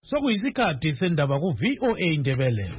Sokuyisikhathi sendaba ku VOA Indebele.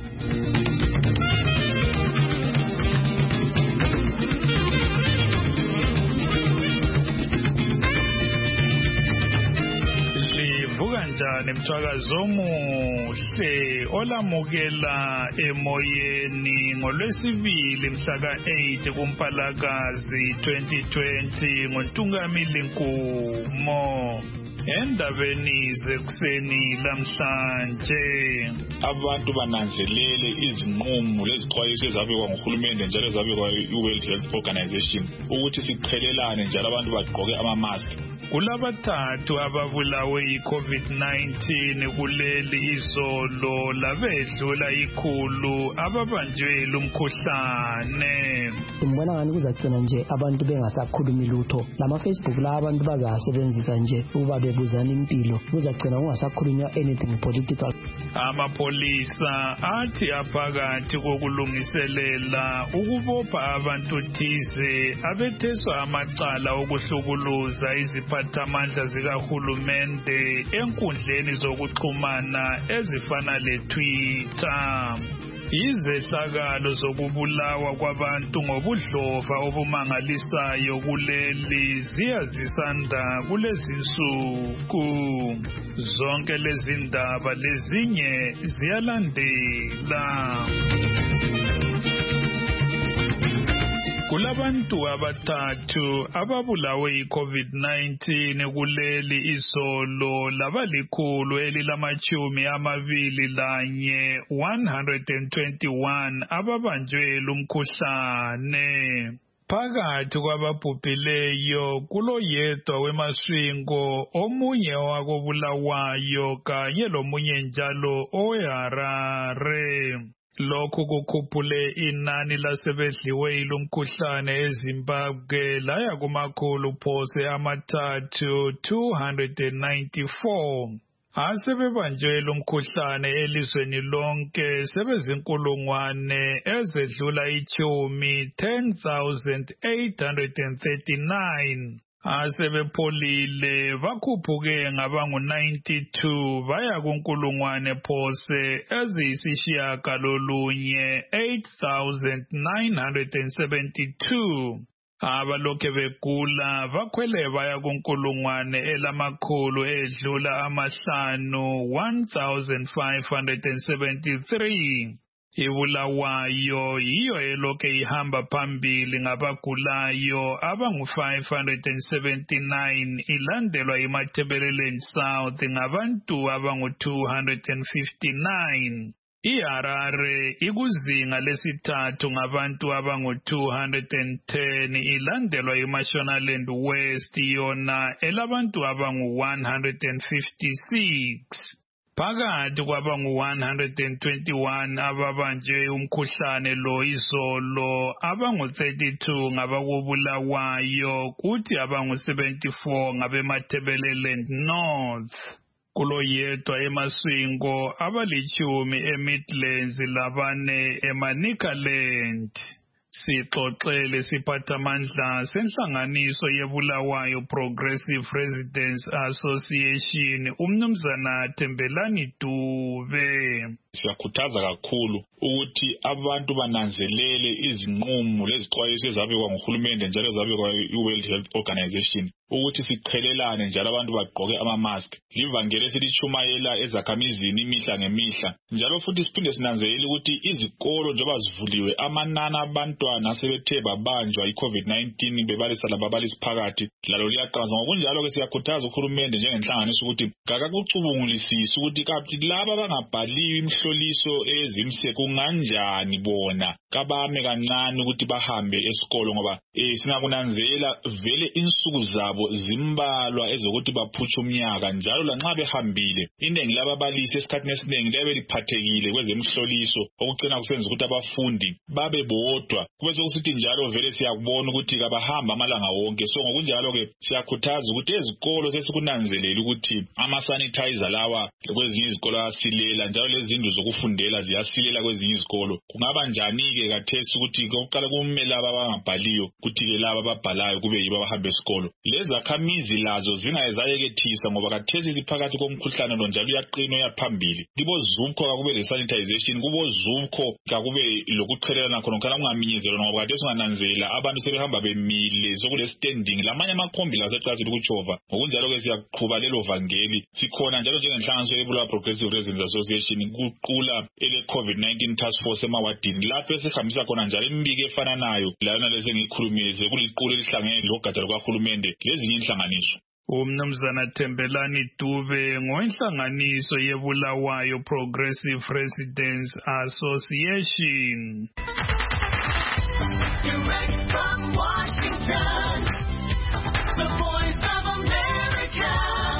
Livuka njani mthwakazi omuhle olamukela emoyeni ngolwesibili mhla ka-8 kuMpalakazi 2020 ngoNtungamili Nkumo. Endabeni zekuseni lamhlanje abantu bananzelele izinqumo lezixwayiso ezabekwa nguhulumende njalo ezabekwa i-World Health Organization ukuthi siqhelelane njalo abantu bagqoke ama-mask. Kulabathathu ababulawe yi-COVID-19 kuleli izolo labedlula 100 ababanjwe lumkhuhlane. Ngibona ngani kuzagcina nje abantu bengasakhulumi lutho. Lama Facebook la abantu bazasebenzisa nje ukuba bebuzana impilo. Kuzagcina kungasakhulunywa anything political. Amapolisa athi aphakathi kokulungiselela ukubopha abantu thize abetheswa amacala okuhlukuluza iziphathamandla zikahulumende enkundleni zokuxhumana ezifana leTwitter. Izehlakalo zokubulawa kwabantu ngobudlova obumangalisayo kuleli ziyazisanda kulezinsuku. Zonke lezi ndaba lezinye ziyalandela. Kulabantu abathathu ababulawe yi-COVID-19 kuleli izolo labalikhulu elilamachumi amabili lanye 121 ababanjwe lumkhuhlane. Phakathi kwababhubhileyo kuloyedwa weMasvingo, omunye wakobulawayo kanye lomunye njalo oweHarare. Lokhu kukhuphule inani lasebedliwe yilomkhuhlane eZimbabwe laya kumakhulu phose amathathu 294. Asebebanjwe lumkhuhlane elizweni lonke sebezinkulungwane ezedlula 10,839. Asebepholile bakhuphuke ngabangu-92 baya kunkulungwane phose eziyisishiyagalolunye 8,972. Abalokhe begula bakhwele baya kunkulungwane elamakhulu edlula amahlanu 1,573. Ibulawayo yiyo elokhe ihamba phambili ngabagulayo abangu-579 ilandelwa iMatabeleland South ngabantu abangu-259. iHarare ikuzinga lesithathu ngabantu abangu-210 ilandelwa iMashonaland West yona elabantu abangu-156. Phakathi kwabangu-121 ababanjwe umkhuhlane lo izolo, abangu-32 ngabakobulawayo kuthi abangu-74 ngabeMatabeleland North. Kuloyedwa eMasvingo, abalichumi eMidlands labane eManicaland. Sixoxele siphathamandla senhlanganiso yebulawayo Progressive Residents Association umnumzana Thembelani Dube. Siyakhuthaza kakhulu ukuthi abantu bananzelele izinqumo lezixwayiso ezabekwa nguhulumende njalo ezabekwa i-World Health Organization ukuthi siqhelelane njalo abantu bagqoke ama-mask. Livangeli esilichumayela ezakhamizini imihla ngemihla. Njalo futhi siphinde sinanzelele ukuthi izikolo njengoba zivuliwe amanani abantwana sebethe babanjwa i-COVID-19 bebalisa lababalisi phakathi lalo liyaqansa. Ngokunjalo ke siyakhuthaza uhulumende njengenhlanganiso ukuthi kakakucubungulisise ukuthi kanti laba abangabhaliwe imhloliso ezimse kunganjani bona kabame kancane ukuthi bahambe esikolo ngoba singakunanzela vele insuku zabo zimbalwa ezokuthi baphutshe umnyaka njalo lanxa behambile iningi lababalisi esikhathini esiningi liyabe liphathekile kwezemhloliso okucina kusenza ukuthi abafundi babe bodwa kube sokusithi njalo vele siyakubona ukuthi kabahamba amalanga wonke. So ngokunjalo ke siyakhuthaza ukuthi ezikolo sesikunanzelela ukuthi ama-sanitizer lawa kwezinye izikolo asilela njalo lezi izindlu zokufundela ziyasilela kwezinye izikolo. Kungaba njani-ke kathesi ukuthi kokuqala kumele laba abangabhaliyo ukuthi-ke laba ababhalayo kube yibo abahamba esikolo? Lezi izakhamizi lazo zingayezayekethisa ngoba kathesi siphakathi komkhuhlane lo njalo uyaqina uyaphambili. Kibo ZUBCO kakube le-sanitization, kubo ZUBCO kakube lokuqhelelana khona kungaminyezelwa ngoba kathesi ungananzela abantu sebehamba bemile sokule standing lamanye amakhombi laseqasile ukujova. Ngokunjalo-ke siyaqhuba lelo vangeli. Sikhona njalo njengenhlanganiso yebulawa Progressive Residents Association kuqula ele-COVID-19 task force emawadini lapho esihambisa khona njalo imibiko efananayo layona lesengiyikhulumile kuliqula elihlangene logatsha lukahulumende lezinye inhlanganiso. Umnumzana Thembelani Dube ngoinhlanganiso yebulawayo Progressive Residents Association. Direct from Washington, the Voice of America,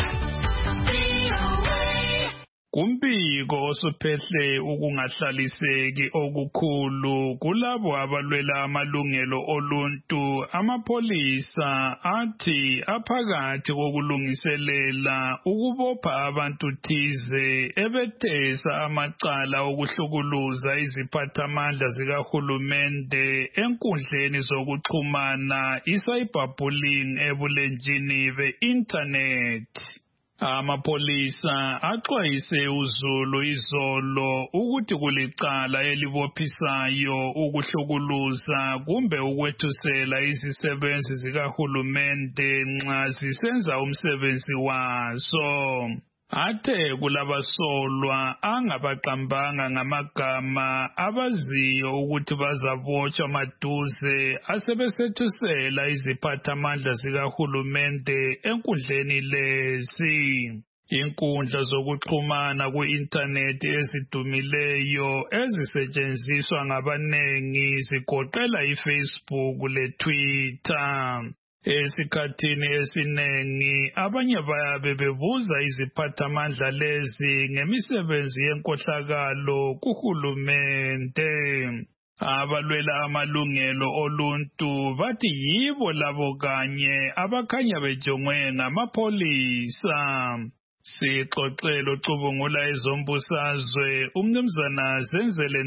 VOA. Kumbiko osuphehle ukungahlaliseki okukhulu kulabo abalwela amalungelo oluntu, amapolisa athi aphakathi kokulungiselela ukubopha abantu thize ebethesa amacala okuhlukuluza iziphathamandla zikahulumende enkundleni zokuxhumana, cyberbullying ebulenjini be-internet. Amapolisa axwayise uZulu izolo ukuthi kulicala elibophisayo ukuhlukuluza kumbe ukwethusela izisebenzi zikahulumende nxa zisenza umsebenzi waso. Athe kulabasolwa angabaqambanga ngamagama abaziyo ukuthi bazabotshwa maduze asebesethusela iziphathamandla zikahulumende enkundleni lezi. Inkundla zokuxhumana ku-internet ezidumileyo ezisetshenziswa ngabanengi zigoqela iFacebook leTwitter. Esikhathini esinengi abanye bayabe bebuza iziphathamandla lezi ngemisebenzi yenkohlakalo kuhulumende. Abalwela amalungelo oluntu bathi yibo labo kanye abakhanya bejongwe ngamapolisa. Sixoxelo cubungula ezombusazwe umnumzana Zenzele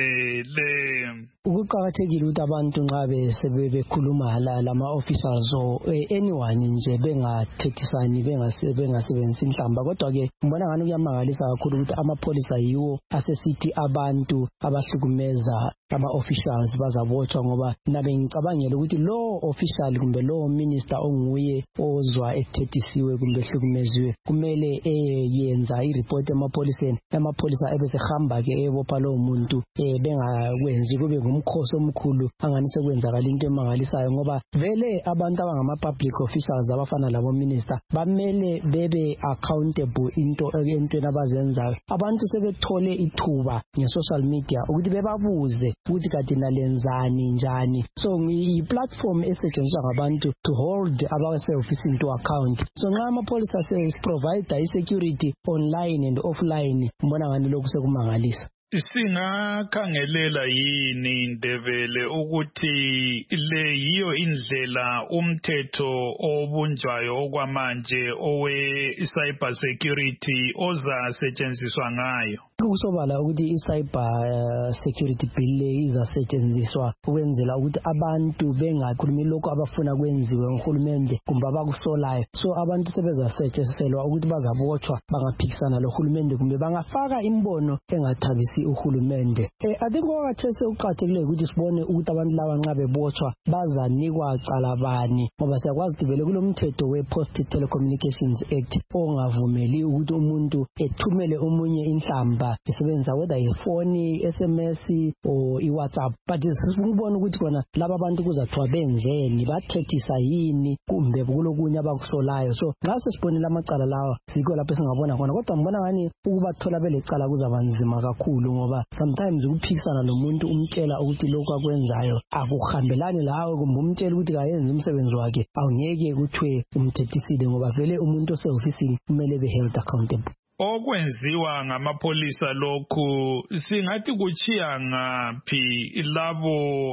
Ndebele. Ukuqakathekile ukuthi abantu nxa bekhuluma lama officials anyone nje bengathethisani bengasebenzisi inhlamba, kodwa ke ngibona ngani kuyamangalisa kakhulu ukuthi amapolisa yiwo asesithi abantu abahlukumeza ama officials bazabotshwa, ngoba nabe ngicabangela ukuthi lo official kumbe lo minister onguye ozwa ethethisiwe kumbe ehlukumeziwe kumele yenza ireport emapoliseni, amapolisa ebesehamba ke ebopha lo muntu bengakwenzi kube ngumkhosi omkhulu angani sekwenzakala into emangalisayo, ngoba vele abantu abangama public officials abafana labo minister bamele bebe accountable entweni abazenzayo. Abantu sebethole ithuba nge-social media ukuthi bebabuze ukuthi kade nalenzani njani, so i-platform esetshenziswa ngabantu to hold abase-ofisini to account. So nxa amapolisa provide i-security online and offline, mbona ngani lokhu sekumangalisa. Singakhangelela yini Ndebele ukuthi le yiyo indlela umthetho obunjwayo okwamanje owe cyber security ozasetshenziswa ngayo? Kusobala ukuthi i-cyber security bill izasetshenziswa ukwenzela ukuthi abantu bengakhulumi lokho abafuna kwenziwe nguhulumende kumbe abakusolayo. So abantu sebezasetshenziselwa ukuthi bazabotshwa bangaphikisana lohulumende kumbe bangafaka imbono engathabisi uhulumende. I think okathese uqathekile ukuthi sibone ukuthi abantu laba nxa bebotshwa bazanikwa cala bani, ngoba siyakwazi ukuthi vele kulomthetho we-Post Telecommunications Act ongavumeli ukuthi umuntu ethumele omunye inhlamba esebenzisa whether ifoni, SMS or iWhatsApp. But sibona ukuthi kona laba abantu kuzathiwa benzeni, bathethisa yini kumbe kulokunye abakusolayo. So nxa sesibonile amacala lawa sikho lapho singabona khona, kodwa mbona ngani ukubathola belecala kuzabanzima kakhulu, ngoba sometimes ukuphikisana nomuntu umtshela ukuthi lokho akwenzayo akuhambelani lawe kumbe umtshela ukuthi kayenze umsebenzi wakhe, awungeke kuthiwe umthethisile, ngoba vele umuntu osehofisini kumele be held accountable. Okwenziwa ngamapolisa lokhu singathi kuchiya ngaphi labo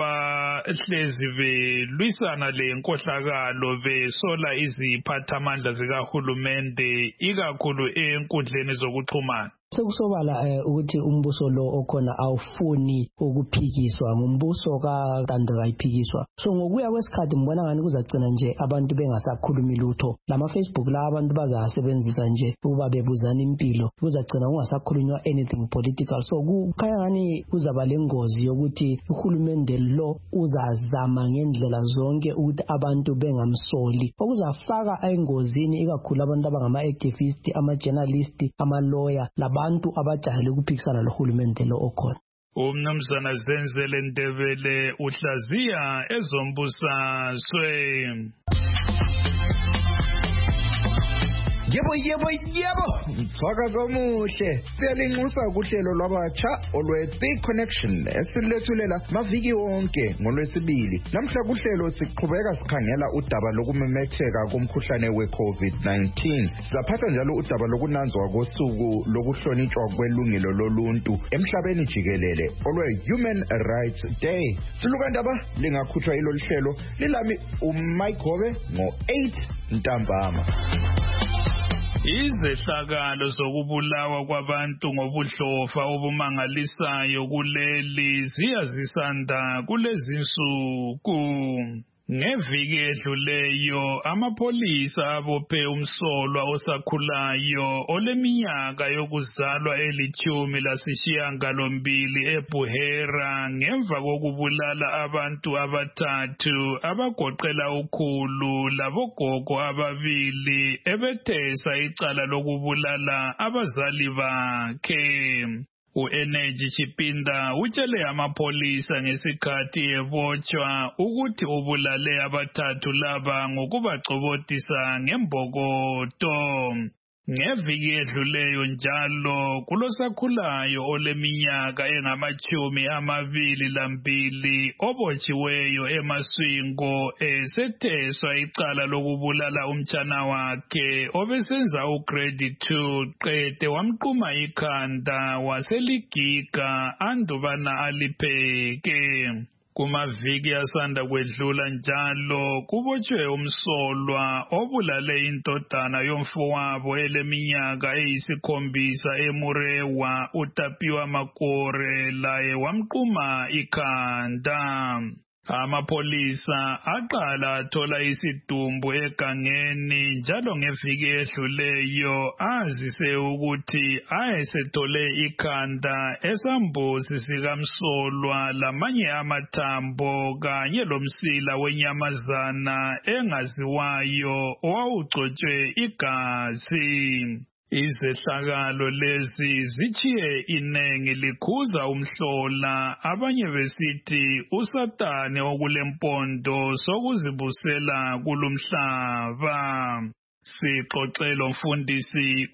abahlezi belwisana lenkohlakalo besola iziphathamandla zikahulumende ikakhulu enkundleni zokuxhumana? sekusobala ukuthi umbuso lo okhona awufuni ukuphikiswa ngumbuso kaNtando ayiphikiswa. So ngokuya kwesikhathi ngibona ngani kuzagcina nje abantu bengasakhulumi lutho. Lama Facebook la abantu bazasebenzisa nje ukuba bebuzana impilo. Kuzagcina kungasakhulunywa anything political. So kukhanya ngani kuzaba lengozi yokuthi uhulumende lo uzazama ngendlela zonke ukuthi abantu bengamsoli. Okuzafaka engozini ikakhulu abantu abangama-activist, ama-journalist, ama-lawyer, labantu abajahele ukuphikisana lohulumende lo okhona. Umnumzana Zenzele Ndebele uhlaziya ezombusazwe. Yebo, mthwaka komuhle. Siyalinxusa kuhlelo lwabatsha olwe-Big Connection esilethulela maviki wonke ngolwesibili. Namhla kuhlelo siqhubeka sikhangela udaba lokumemetheka komkhuhlane we-COVID-19. Sizaphatha njalo udaba lokunanzwa kosuku lokuhlonitshwa kwelungelo loluntu emhlabeni jikelele olwe-Human Rights Day. Silukandaba lingakhutshwa ilolu hlelo lilami uMike Hobe ngo-8 ntambama. Izehlakalo zokubulawa kwabantu ngobudlofa obumangalisayo kuleli ziyazisanda kulezinsuku. Ngeviki edluleyo amapholisa abophe umsolwa osakhulayo oleminyaka yokuzalwa eli-18 eBuhera ngemva kokubulala abantu abathathu abagoqela ukhulu labogogo ababili ebethesa icala lokubulala abazali bakhe. U-Energy Chipinda utshele amapholisa ngesikhathi ebotshwa ukuthi ubulale abathathu laba ngokubacobodisa ngembokodo. Ngeviki edluleyo njalo kulosakhulayo oleminyaka engama-22 obotshiweyo eMaswingo esetheswa icala lokubulala umtshana wakhe obesenza ugrade 2 qede wamquma ikhanda waseligiga andubana alipheke. Kumaviki asanda kwedlula njalo kubotshwe umsolwa obulale indodana yomfowabo eleminyaka eyi7 eMurewa uTapiwa Makore laye wamquma ikhanda. Amapholisa aqala athola isidumbu egangeni njalo ngeviki edluleyo azise ukuthi ayesethole ikhanda esambuzi sikamsolwa lamanye amathambo kanye lomsila wenyamazana engaziwayo owawugcotshwe igazi. Izehlakalo lezi zichiye inengi likhuza umhlola abanye besithi uSatane okulempondo sokuzibusela kulumhlaba. Sixoxelo mfundisi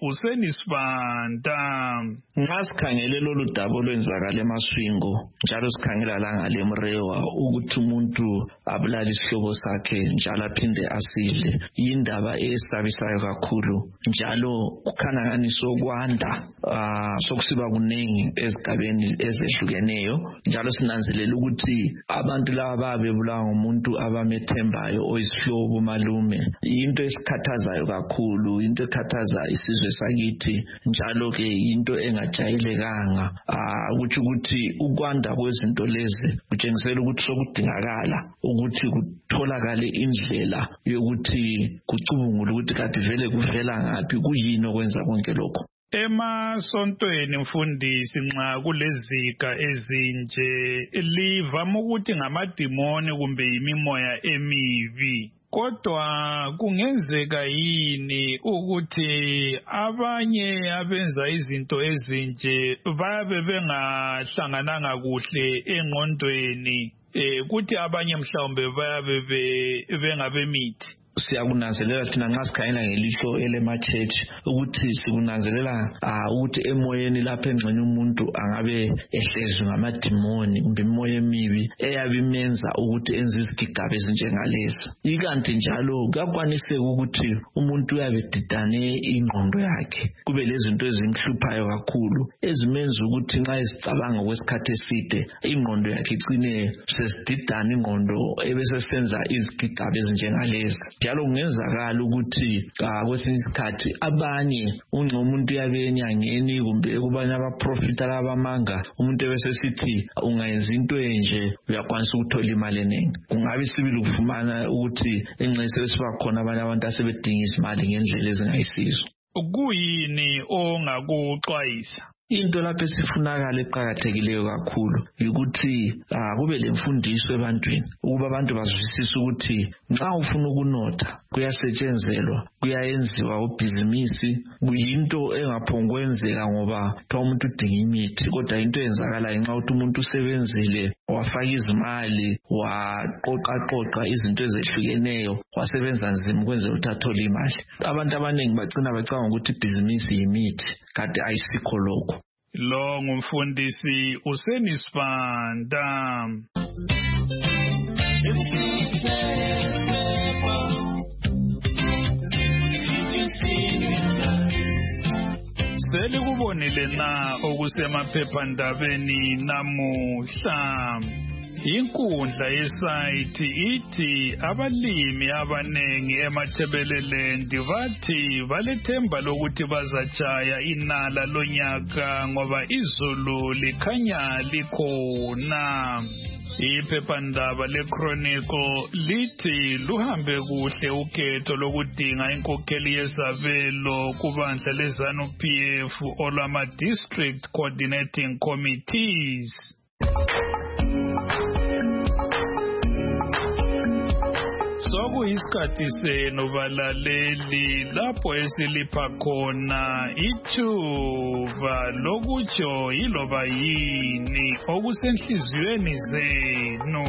uSenisibanda. Nxa sikhangele lolu daba olwenzakala eMaswingo njalo sikhangela la ngale Mrewa ukuthi umuntu abulala isihlobo sakhe njalo aphinde asidle indaba esabisayo kakhulu njalo kukhanya ngani sokwanda sokusiba kunengi ezigabeni ezehlukeneyo njalo sinanzelela ukuthi abantu laba bebulawa ngumuntu abamethembayo oyisihlobo malume into esikhathazayo kakhulu into ekhathaza isizwe sakithi njalo ke into engajayelekanga ukuthi ukwanda kwezinto lezi kutshengisela ukuthi sokudingakala ukuthi kutholakale indlela yokuthi kucubungule ukuthi kade vele kuvela ngaphi kuyini okwenza konke lokho. Emasontweni mfundisi nxa kulezika ezinje livama ukuthi ngamadimoni kumbe imimoya emibi. Kodwa kungenzeka yini ukuthi abanye abenza izinto ezinje babe bengahlangananga kuhle engqondweni kuthi abanye mhlawumbe babe bengabemithi? Siyakunanzelela thina nxa sikhangela ngelihlo elema-church ukuthi sikunanzelela ukuthi emoyeni lapho engxenye umuntu angabe ehlezwe ngamadimoni kumbe imimoya emibi eyabe imenza ukuthi enze izigigaba ezinjengalezi. Ikanti njalo kuyakwaniseka ukuthi umuntu uyabe edidane ingqondo yakhe kube lezinto ezimhluphayo kakhulu ezimenza ukuthi nxa ezicabanga kwesikhathi eside ingqondo yakhe icine sesididana ingqondo ebesesenza izigigaba ezinjengalezi. njalo kungenzakala ukuthi kwesinye isikhathi abanye umuntu uyabe enyangeni kumbe kubanye abaprofita labamanga umuntu ebesesithi ungayenza into enje uyakwanisa ukuthola imali eningi. Kungabe sibili ukufumana ukuthi enxese siba khona abanye abantu asebedinga izimali ngendlela ezingayisizo. Kuyini ongakuxwayisa? Into lapho esifunakala eqhakathekileyo kakhulu ukuthi kube lemfundiso ebantwini ukuba abantu bazwisise ukuthi nxa ufuna ukunotha kuyasetshenzelwa kuyayenziwa ubhizinisi kuyinto engaphongokwenzeka ngoba umuntu udinga imithi kodwa into eyenzakalayo nxa umuntu usebenzile wafaka izimali waqoqa izinto ezehlukeneyo wasebenza nzima ukwenzela ukuthi athole imali. Abantu abaningi bacabanga ukuthi ibhizinisi yimithi kanti ayisikho lokho. Lo ngumfundisi uSenisibanda. Selikubonile na okusemaphephandabeni namuhla? Inkundla yesayithi ithi abalimi abanengi eMathebeleland bathi balethemba lokuthi bazatshaya inala lonyaka ngoba izulu likhanya likhona. Iphephandaba leChronicle lithi luhambe kuhle ukhetho lokudinga inkokheli yezabelo kubandla leZANU-PF olwama-District Coordinating Committees. Sokuyisikhathi senu balaleli lapho esilipha khona ithuba lokutsho yiloba yini okusenhliziyweni zenu.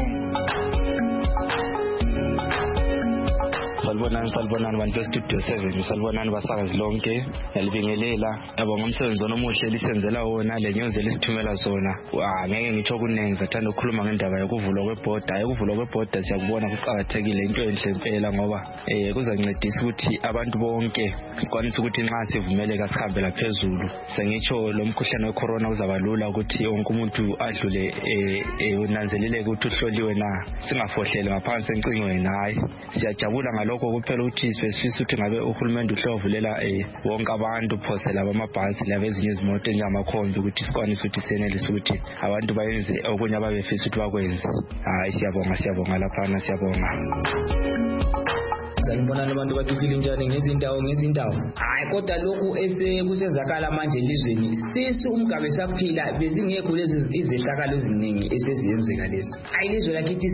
Salibonani bantu bestudio 7, salibonani basakazi lonke. Ngiyalibingelela yabo ngomsebenzi omuhle lisenzela wona lenyuzi lisithumela zona. Ngeke ngitsho kunengi zathanda ukukhuluma ngendaba yokuvulwa kwebhoda. Ukuvulwa kwebhoda siyakubona kuqhakathekile into enhle impela ngoba kuzancedisa ukuthi abantu bonke sikwanise ukuthi nxa sivumeleka sihambela phezulu. Sengitsho lo mkhuhlane wecorona uzaba lula ukuthi wonke umuntu adlule unanzeleleke ukuthi uhloliwe na singafohlele ngaphansi encingweni. Hayi siyajabula ngalokho kuphela ukuthi sifisa ukuthi ngabe uhulumende uhlovulela wonke abantu phose laba amabhasi laba ezinye izimoto njengamakhombi ukuthi sikwanise ukuthi senelise ukuthi abantu bayenze okunye ababefisa ukuthi bakwenze. Hayi siyabonga laphana siyabonga. Sanibonani abantu bathuthile njani ngezindawo. Hayi kodwa lokhu kusenzakala manje elizweni sisi umgabe saphila bezingekho lezi izehlakalo eziningi eseziyenzeka lezi. Hayi ilizwe lakithi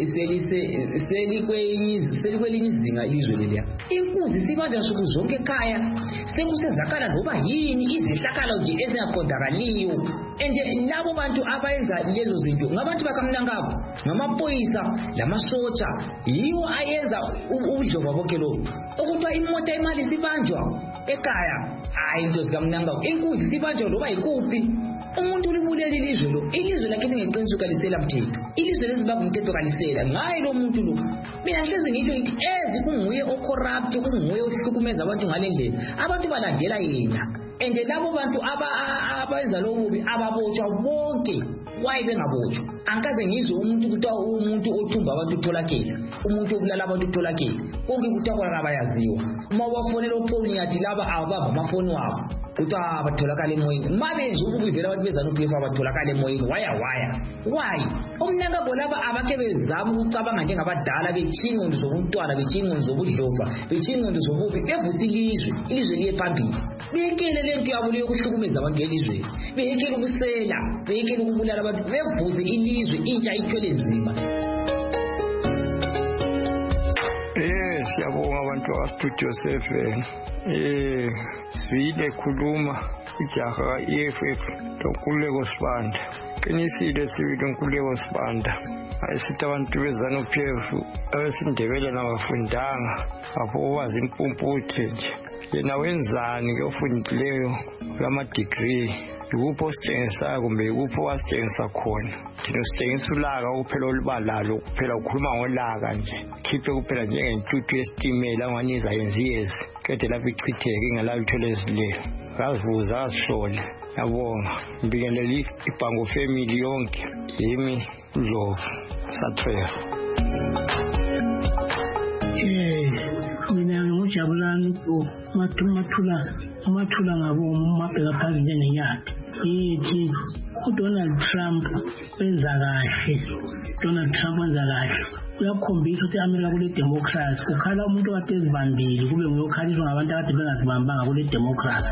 selikwelinye izinga ilizwe leliya. Inkunzi sibanja nsuku zonke ekhaya sekusenzakala loba yini izehlakalo nje ezingaqondakaliyo. Labo bantu abayenza lezo zinto ngabantu bakamnankabo ngamapolisa lamasotsha yiwo ayenza udlobo bonke lo. Okuthiwa imoto imali sibanjwa ekhaya hayi into zikamnankabo inkunzi sibanjwa loba yikuphi. Umuntu ulibulele ilizwe lo. Ilizwe lakhe lingeqiniso kalisela mthetho. Ilizwe lezibamba umthetho kalisela. Ngaye lo muntu lo. Mina ngihlezi ngisho ngithi kunguye ocorrupt kunguye ohlukumeza abantu ngalendlela. Abantu balandela yena. Labo bantu abenza lobubi ababotshwa bonke. Why bengabotshwa? Angikaze ngizwe umuntu kuthiwa umuntu othumba abantu utholakele. Umuntu obulala abantu utholakele. Konke kuthiwa abayaziwa. Uma wafonela uphone yathi laba ababa amafoni wabo. Kuthiwa batholakala emoyeni. Mabenze ukubivela abantu beZANU-PF abatholakala emoyeni. Why? Umnankabo laba abakhe bezama ukucabanga njengabadala betshinga ingqondo zobuntwana, betshinga ingqondo zobudlova, betshinga ingqondo zobubi, bevusa ilizwe liye phambili. Beyekele lento yabo leyo kuhlukumeza abantu elizweni. Beyekele ukusela, beyekele ukubulala abantu, bevuze ilizwe intsha ithwele nzima. Siyabonga abantu baStudio 7. Sivile khuluma ijaha EFF Nkululeko Sibanda. Qinisile sivile Nkululeko Sibanda. Ayisithi abantu beZANU-PF abesindebele nabafundanga abawazi impumputhe nje. Yena wenzani ke ofundileyo lama-degree? Yikuphi ositshengisayo kumbe yikuphi wasitshengisa khona? Thina sitshengisa ulaka kuphela olubalalo kuphela ukhuluma ngolaka nje. Khiphe kuphela njengentuthu yesitimela angani izayenza iyezi. Kade lapho ichitheke ingelalitho lezilelo. Ngazibuza azihlole. Yabonga. Ngibingelele iBhango family yonke. Yimi Ndlovu Sathwesa. uJabulani amathula ngabo mabheka phansi njengeyadi yithi uDonald Trump wenza kahle. Uyakhombisa ukuthi America kule democracy kukhala umuntu kade ezibambile kube nguyokhaliswa ngabantu akade bengazibambanga kule democracy.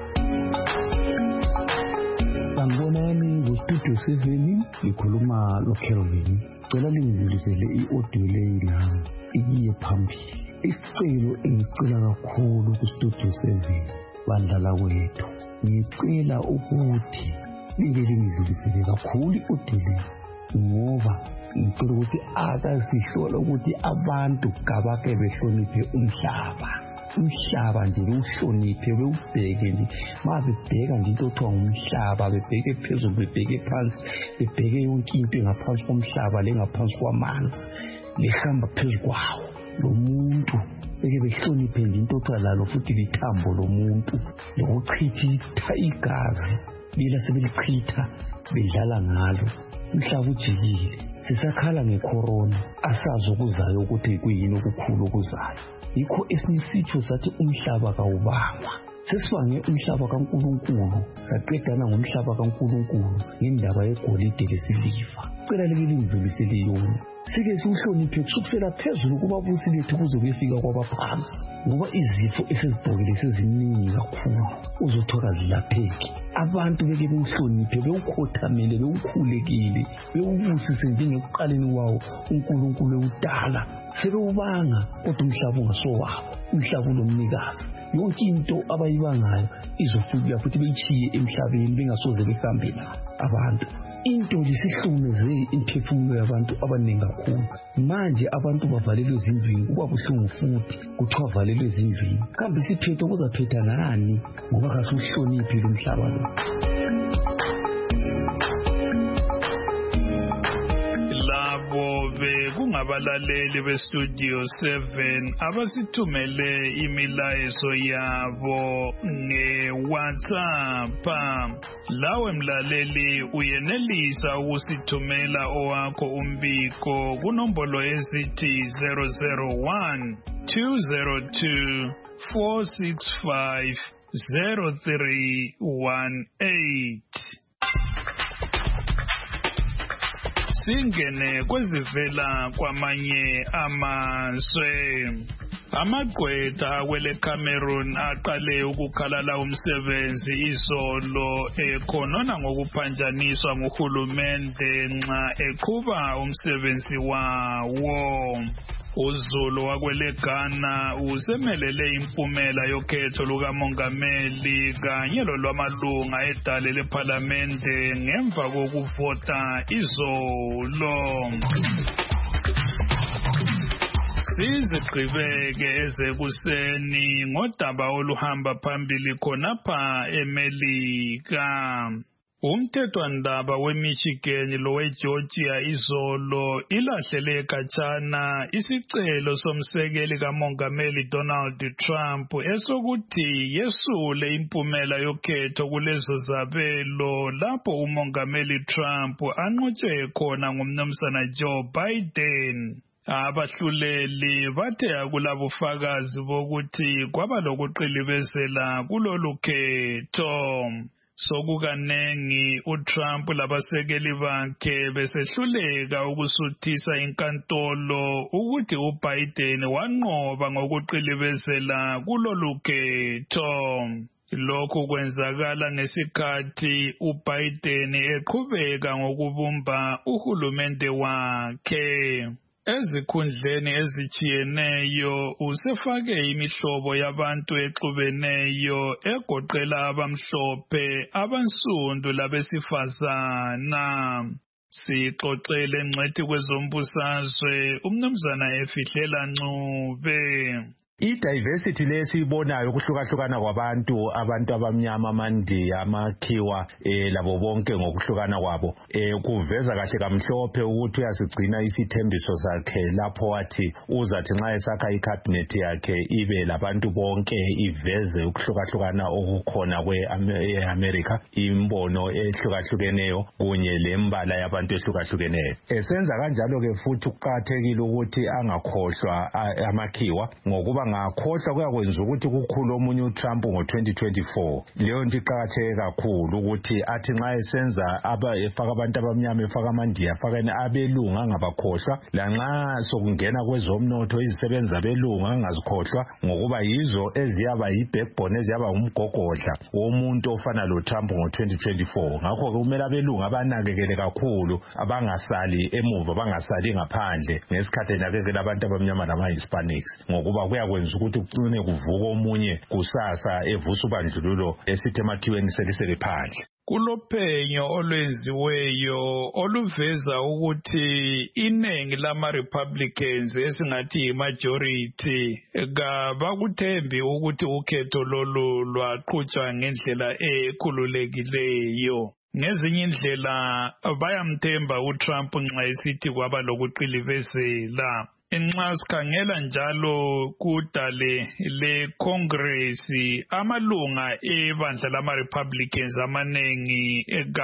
Sanibonani kuStudio 7 ngikhuluma loCaroline. Cela lingidlulisele i-audio leyina ikiye phambili. Isicelo engicela kakhulu kuStudio 7 bandlala kwethu. Ngicela ukuthi libe lingidlulisele kakhulu i-audio leyi ngoba ngicela ukuthi akasihlola ukuthi abantu kabake behloniphe umhlaba nje bewuhloniphe bewubheke nje mabebheka nje into othiwa ngumhlaba bebheke phezulu bebheke phansi bebheke yonke into engaphansi komhlaba lengaphansi kwamanzi lehamba phezu kwawo lo muntu beke behloniphe nje into othiwa lalo futhi lithambo lomuntu lokuchitha igazi bila sebelichitha bedlala ngalo umhlaba ujikile sisakhala ngecorona asazi ukuzayo ukuthi kuyini okukhulu okuzayo yikho esinisicho sathi umhlaba kawubangwa sesibange umhlaba kaNkulunkulu saqedana ngomhlaba kaNkulunkulu ngendaba yegolide lesiliva cela lingidlulisele yona sike siuhloniphe kusukela phezulu kubabusi bethu kuze kuyefika kwabaphansi ngoba izifo esizibhokile seziningi kakhulu uzothola zilapheki abantu beke bewuhloniphe bewukhothamele bewukhulekile bewubusise njengekuqaleni wawo uNkulunkulu ewudala sebewubanga kodwa umhlaba ungasowabo umhlaba ulomnikazi yonke into abayibangayo izofika futhi beyichiye emhlabeni bengasoze behambe abantu into lesihlumeze imphefumulo yabantu abaningi kakhulu manje abantu bavalelwe ezindlini kuba buhlungu futhi kuthiwa valelwe ezindlini kambe siphethe kuzaphetha nani ngoba kasuhloniphi lo mhlaba lo. Kungabalaleli beStudio 7 abasithumele imilayezo yabo ngeWhatsApp. Lawe mlaleli uyenelisa ukusithumela owakho umbiko kunombolo ezithi 001 202 465 0318. Singene kwezivela kwamanye amazwe. Amagqwetha kwele Cameroon aqale ukukhalala umsebenzi izolo ekhonona ngokuphanjaniswa nguhulumende nxa eqhuba umsebenzi wawo. uZulu wakwele Ghana usemelele impumela yokhetho lukamongameli kanye lolwamalunga edale leParlamente ngemva kokuvota izolo. Sizigqibeke ezekuseni ngodaba oluhamba phambili khonapha eMelika. Umthethwandaba weMichigan loweGeorgia izolo ilahlele khatshana isicelo somsekeli kamongameli Donald Trump esokuthi yesule impumela yokhetho kulezo zabelo lapho umongameli Trump anqotshwe khona ngumnumzana Joe Biden. Abahluleli bathe akulabufakazi bokuthi kwaba lokuqilibezela kulolu khetho. Sokukanengi uTrump labasekeli bakhe besehluleka ukusuthisa inkantolo ukuthi uBiden wanqoba ngokuqilibezela kulolu khetho. Lokhu kwenzakala ngesikhathi uBiden eqhubeka ngokubumba uhulumende wakhe. Ezikhundleni ezitshiyeneyo usefake imihlobo yabantu exubeneyo egoqela abamhlophe, abansundu labesifazana. Sixoxele ngcwethi kwezombusazwe umnumzana Efihlela Ncube. I-diversity lesibonayo ukuhlukahlukana kwabantu, abantu abamnyama, amandiya, amakhiwa labo bonke ngokuhlukana kwabo kuveza kahle kamhlophe ukuthi uyasigcina isithembiso sakhe lapho wathi uzathi nxa esakha icabinet yakhe ibe labantu bonke, iveze ukuhlukahlukana okukhona kwe-America, imbono ehlukahlukeneyo kunye lembala yabantu ehlukahlukeneyo. Esenza kanjalo ke futhi kuqakathekile ukuthi angakhohlwa amakhiwa ngokuba angakhohlwa kuyakwenza ukuthi kukhulu omunye uTrump ngo-2024. Leyo nto iqakatheke kakhulu ukuthi athi nxa esenza efaka abantu abamnyama efaka amandiya efakeni abelungu angabakhohlwa, lanxa sokungena kwezomnotho izisebenzi zabelungu angazikhohlwa ngokuba yizo eziyaba yi-backbone eziyaba umgogodla womuntu ofana lo-Trump ngo-2024. Ngakho kumele abelungu abanakekele kakhulu, abangasali emuva, bangasali ngaphandle ngesikhathi enakekela abantu abamnyama nama-Hispanics, ngokuba kuyakwenza ukuthi kucine kuvuka omunye kusasa evusa ubandlululo esithi emakhiweni selisele phandle. Kulophenyo olwenziweyo oluveza ukuthi iningi lama-Republicans esingathi yi-majority kabakuthembi ukuthi ukhetho lolu lwaqhutshwa ngendlela ekhululekileyo. Ngezinye indlela bayamthemba uTrump nxa esithi kwaba lokuqilivezela. Nxa sikhangela njalo kudale le-Congress, amalunga ebandla lama-Republicans amanengi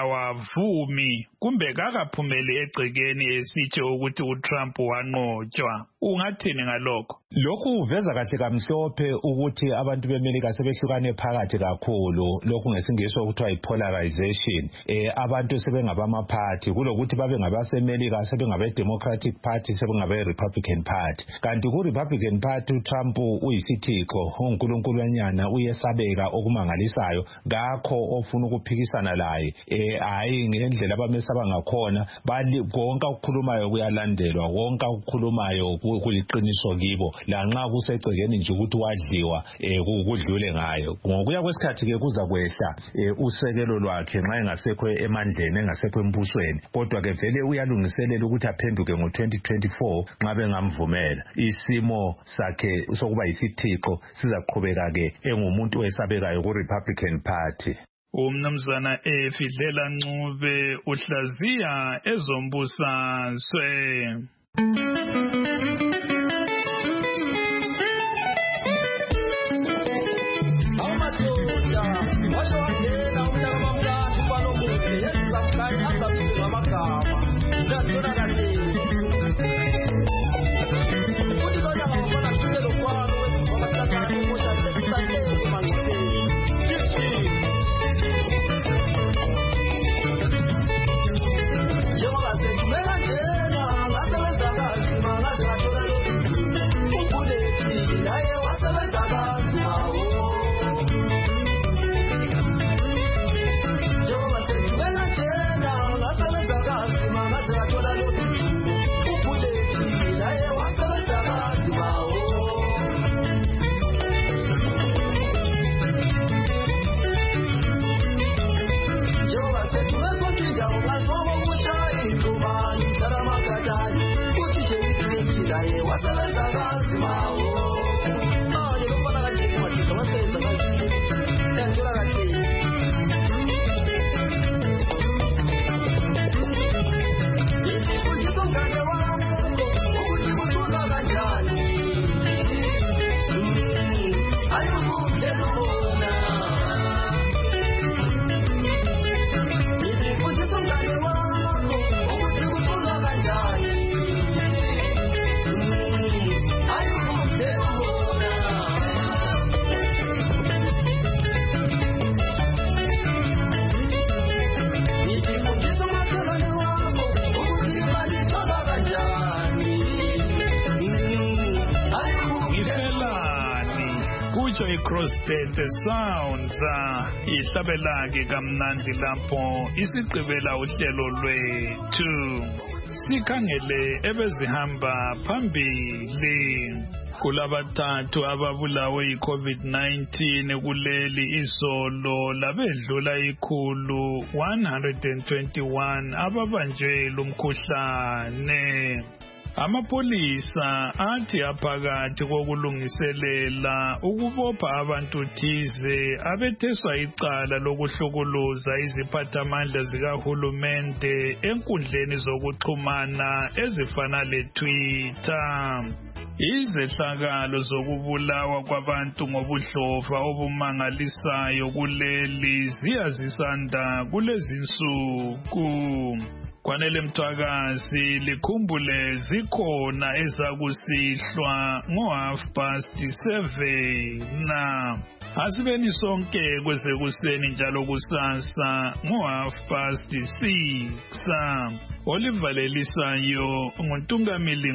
kawavumi kumbe kakaphumeli egcekeni esitsho ukuthi uTrump wanqotshwa. Ungathini ngalokho? Lokhu uveza kahle kamhlophe ukuthi abantu beMelika sebehlukane phakathi kakhulu. Lokhu ngesingisi okuthiwa yi-polarization. Abantu sebengabamaphathi, kulokuthi babe ngabaseMelika sebengabe-Democratic Party sebengabe-Republican Party. Kanti ku-Republican Party uTrump uyisithixo, unkulunkulunyana, uyesabeka okumangalisayo, ngakho ofuna ukuphikisana laye hayi ngendlela abamesaba ngakhona. Konke ukukhulumayo kuyalandelwa, konke ukukhulumayo kuliqiniso kibo, lanxa kusegcekeni nje ukuthi wadliwa kudlule ngayo. Ngokuya kwesikhathi ke kuza kwehla usekelo lwakhe nxa engasekho emandleni, engasekho embusweni, kodwa ke vele uyalungiselela ukuthi aphenduke ngo-2024 nxa bengamvumela. Isimo sakhe sokuba yisithixo sizaqhubeka ke engumuntu oyesabekayo ku-Republican Party. Umnumzana Fidlela Ncube uhlaziya ezombusazwe. i-Crossbed Sounds ihlabelake kamnandi lapho isigqibela uhlelo lwethu. Sikhangele ebezihamba phambili. Kulabathathu ababulawe yi-COVID-19 kuleli izolo labedlula ikhulu 121 ababanjwe lumkhuhlane. Amapolisa athi aphakathi kokulungiselela ukubopha abantu thize abetheswa icala lokuhlukuluza iziphathamandla zikahulumende enkundleni zokuxhumana ezifana le-Twitter. Izehlakalo zokubulawa kwabantu ngobuhlova obumangalisayo kuleli ziyazisanda kulezinsuku. Kwanele Mthwakazi likhumbule zikhona ezakusihlwa ngo7:30 na asibeni sonke kwezekuseni njalo kusasa ngo6:30 olivalelisayo nguNtungamili